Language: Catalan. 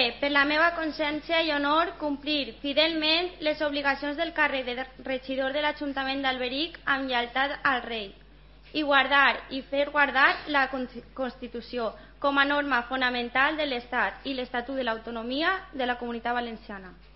per la meva consciència i honor, complir fidelment les obligacions del càrrec de regidor de l'Ajuntament d'Alberic amb lleialtat al rei i guardar i fer guardar la Constitució com a norma fonamental de l'Estat i l'Estatut de l'Autonomia de la Comunitat Valenciana.